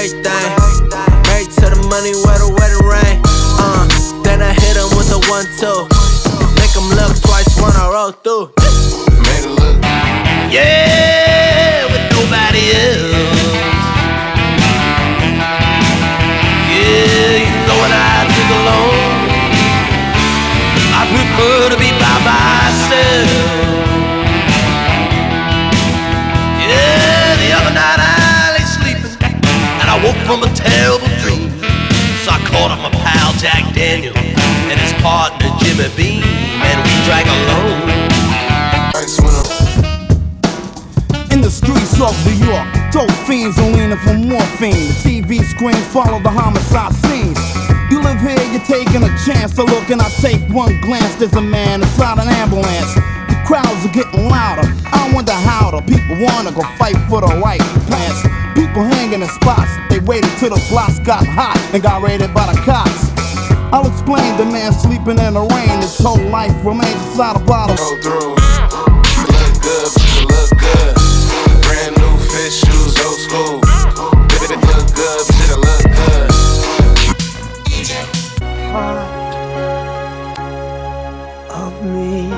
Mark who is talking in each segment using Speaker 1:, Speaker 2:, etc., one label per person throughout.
Speaker 1: everything. Married to the money where the wedding ring. Then I hit him with a 1-2. Make him look twice when I roll through.
Speaker 2: Made it look.
Speaker 1: Yeah, with nobody else. Yeah, you know what I took alone. I prefer to be by myself. Yeah, the other night I lay sleeping and I woke from a terrible dream. So I called up my pal Jack Daniel and his partner Jimmy Beam, and we drank alone.
Speaker 3: In the streets of New York, dope fiends are leaning for morphine. The TV screens follow the homicide scenes. You live here, you're taking a chance to look, and I take one glance. There's a man inside an ambulance. The crowds are getting louder. I wonder how the people wanna go fight for the right plans. People hanging in spots. They waited till the blocks got hot and got raided by the cops. I'll explain the man sleeping in the rain. His whole life remains inside a bottle.
Speaker 2: Go through. Look good, but you look good. Brand new fit shoes, old school. It look good, but it look good.
Speaker 1: Part of me.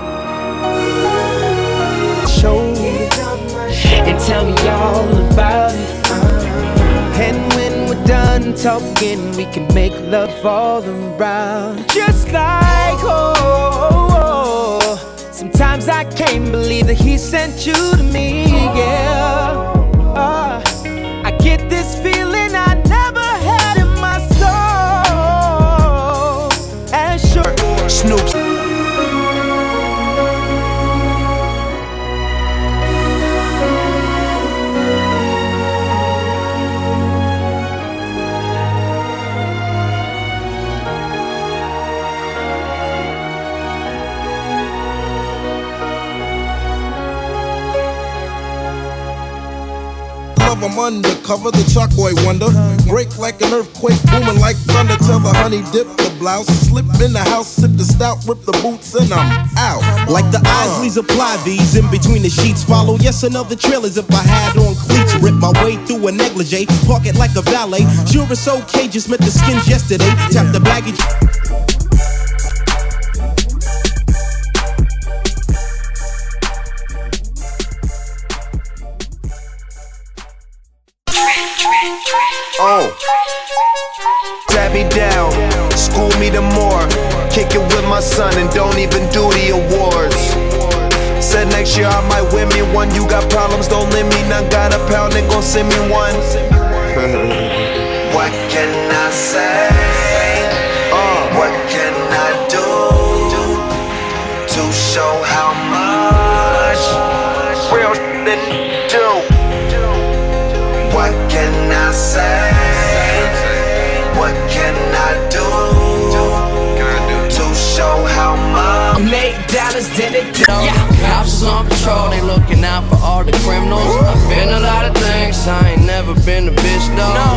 Speaker 1: Show me and tell me all about it. And when we're done talking, we can make love all around. Just like sometimes I can't believe that he sent you to me, yeah. I get this feeling I never had in my soul. And sure, Snoop.
Speaker 4: I'm undercover, the chalkboy wonder. Break like an earthquake, booming like thunder. Tell the honey dip the blouse, slip in the house, sip the stout, rip the boots, and I'm out.
Speaker 5: Like the Isleys apply these in between the sheets. Follow yes another trailers if I had on cleats. Rip my way through a negligee, park it like a valet. Sure it's okay, just met the skins yesterday. Tap the baggage.
Speaker 6: Tap me down, school me the more. Kick it with my son and don't even do the awards. Said next year I might win me one. You got problems, don't let me. None got a pound, they gon' send me one. What can I say? What can I do to show how much real shit do? What can I say? What can I do to show how much?
Speaker 1: $8 did it do. Cops on patrol, they looking out for all the criminals. I've been a lot of things, I ain't never been a bitch though.